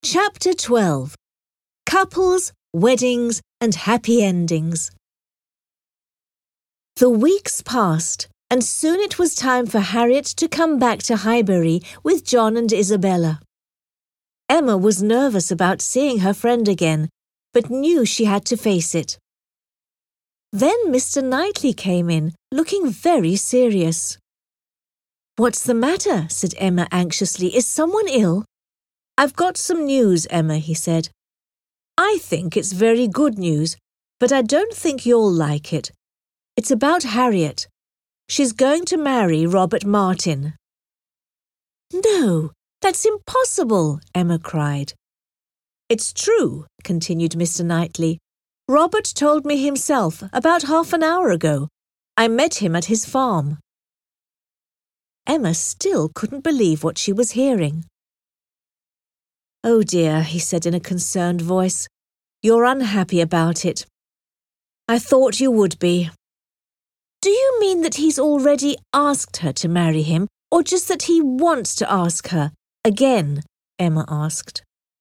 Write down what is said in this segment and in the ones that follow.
Chapter 12. Couples, Weddings and Happy Endings. The weeks passed, and soon it was time for Harriet to come back to Highbury with John and Isabella. Emma was nervous about seeing her friend again, but knew she had to face it. Then Mr. Knightley came in, looking very serious. "What's the matter?" said Emma anxiously. "Is someone ill?" "I've got some news, Emma," he said. "I think it's very good news, but I don't think you'll like it. It's about Harriet. She's going to marry Robert Martin." "No, that's impossible," Emma cried. "It's true," continued Mr. Knightley. "Robert told me himself about half an hour ago. I met him at his farm." Emma still couldn't believe what she was hearing. "Oh dear," he said in a concerned voice. "You're unhappy about it. I thought you would be." "Do you mean that he's already asked her to marry him, or just that he wants to ask her again?" Emma asked.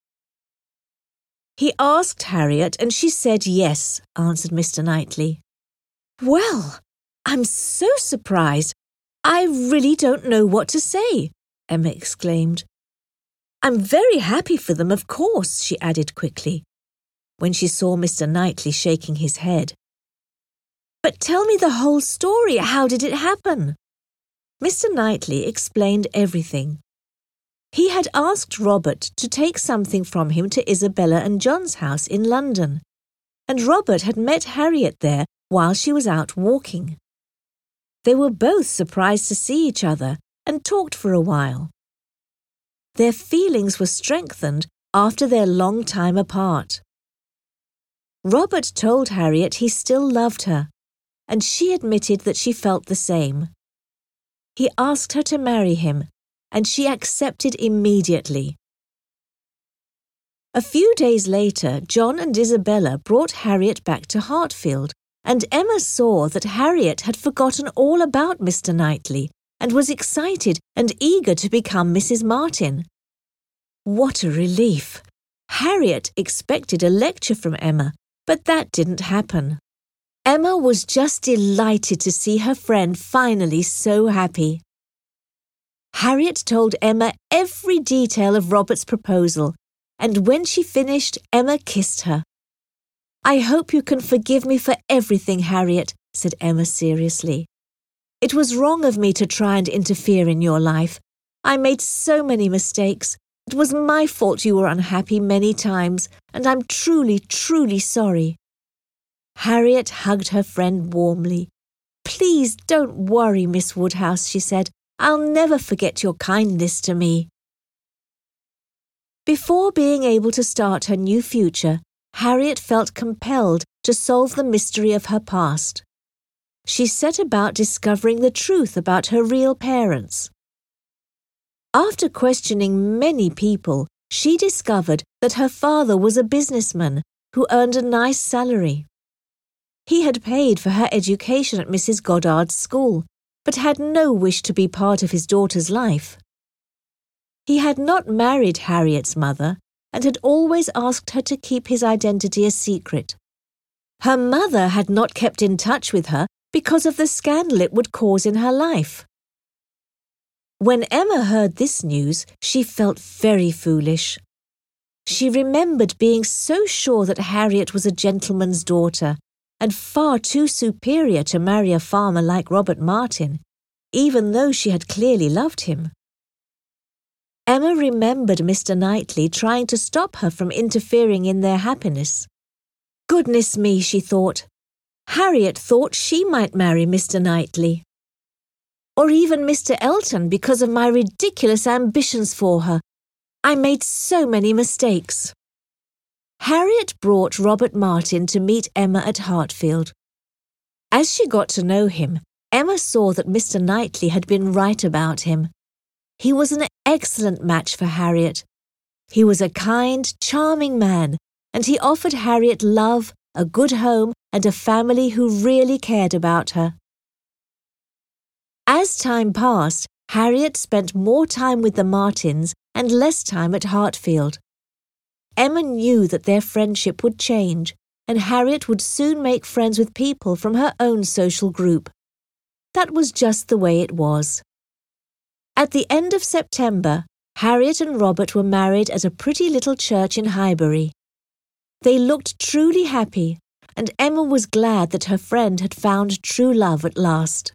"He asked Harriet and she said yes," answered Mr. Knightley. "Well, I'm so surprised. I really don't know what to say," Emma exclaimed. "I'm very happy for them, of course," she added quickly, when she saw Mr. Knightley shaking his head. "But tell me the whole story. How did it happen?" Mr. Knightley explained everything. He had asked Robert to take something from him to Isabella and John's house in London, and Robert had met Harriet there while she was out walking. They were both surprised to see each other and talked for a while. Their feelings were strengthened after their long time apart. Robert told Harriet he still loved her, and she admitted that she felt the same. He asked her to marry him, and she accepted immediately. A few days later, John and Isabella brought Harriet back to Hartfield, and Emma saw that Harriet had forgotten all about Mr. Knightley and was excited and eager to become Mrs. Martin. What a relief! Harriet expected a lecture from Emma, but that didn't happen. Emma was just delighted to see her friend finally so happy. Harriet told Emma every detail of Robert's proposal, and when she finished, Emma kissed her. "I hope you can forgive me for everything, Harriet," said Emma seriously. "It was wrong of me to try and interfere in your life. I made so many mistakes. It was my fault you were unhappy many times, and I'm truly, truly sorry." Harriet hugged her friend warmly. "Please don't worry, Miss Woodhouse," she said. "I'll never forget your kindness to me." Before being able to start her new future, Harriet felt compelled to solve the mystery of her past. She set about discovering the truth about her real parents. After questioning many people, she discovered that her father was a businessman who earned a nice salary. He had paid for her education at Mrs. Goddard's school, but had no wish to be part of his daughter's life. He had not married Harriet's mother and had always asked her to keep his identity a secret. Her mother had not kept in touch with her because of the scandal it would cause in her life. When Emma heard this news, she felt very foolish. She remembered being so sure that Harriet was a gentleman's daughter and far too superior to marry a farmer like Robert Martin, even though she had clearly loved him. Emma remembered Mr. Knightley trying to stop her from interfering in their happiness. Goodness me, she thought. Harriet thought she might marry Mr. Knightley. Or even Mr. Elton because of my ridiculous ambitions for her. I made so many mistakes. Harriet brought Robert Martin to meet Emma at Hartfield. As she got to know him, Emma saw that Mr. Knightley had been right about him. He was an excellent match for Harriet. He was a kind, charming man, and he offered Harriet love, a good home, and a family who really cared about her. As time passed, Harriet spent more time with the Martins and less time at Hartfield. Emma knew that their friendship would change, and Harriet would soon make friends with people from her own social group. That was just the way it was. At the end of September, Harriet and Robert were married at a pretty little church in Highbury. They looked truly happy, and Emma was glad that her friend had found true love at last.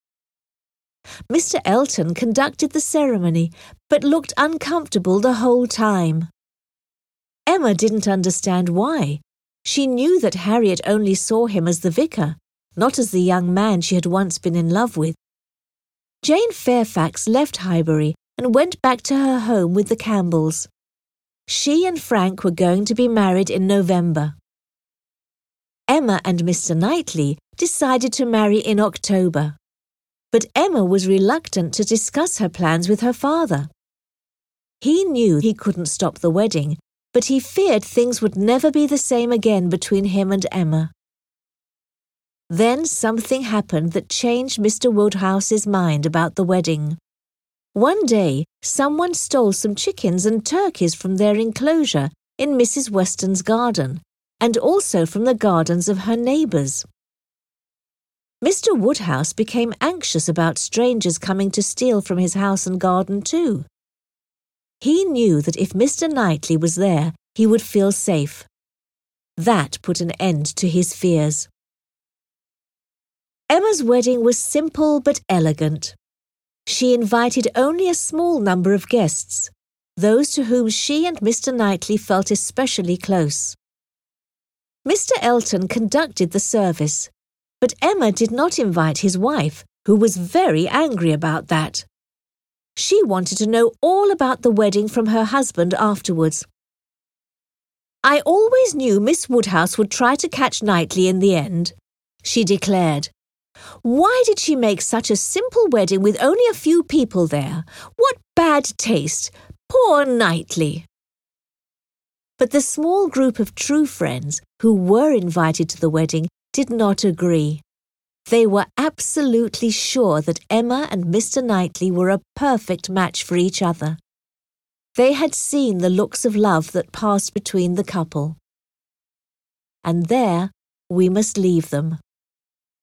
Mr. Elton conducted the ceremony, but looked uncomfortable the whole time. Emma didn't understand why. She knew that Harriet only saw him as the vicar, not as the young man she had once been in love with. Jane Fairfax left Highbury and went back to her home with the Campbells. She and Frank were going to be married in November. Emma and Mr. Knightley decided to marry in October. But Emma was reluctant to discuss her plans with her father. He knew he couldn't stop the wedding, but he feared things would never be the same again between him and Emma. Then something happened that changed Mr. Woodhouse's mind about the wedding. One day, someone stole some chickens and turkeys from their enclosure in Mrs. Weston's garden, and also from the gardens of her neighbours. Mr. Woodhouse became anxious about strangers coming to steal from his house and garden too. He knew that if Mr. Knightley was there, he would feel safe. That put an end to his fears. Emma's wedding was simple but elegant. She invited only a small number of guests, those to whom she and Mr. Knightley felt especially close. Mr. Elton conducted the service, but Emma did not invite his wife, who was very angry about that. She wanted to know all about the wedding from her husband afterwards. "I always knew Miss Woodhouse would try to catch Knightley in the end," she declared. "Why did she make such a simple wedding with only a few people there? What bad taste! Poor Knightley!" But the small group of true friends who were invited to the wedding did not agree. They were absolutely sure that Emma and Mr. Knightley were a perfect match for each other. They had seen the looks of love that passed between the couple. And there we must leave them.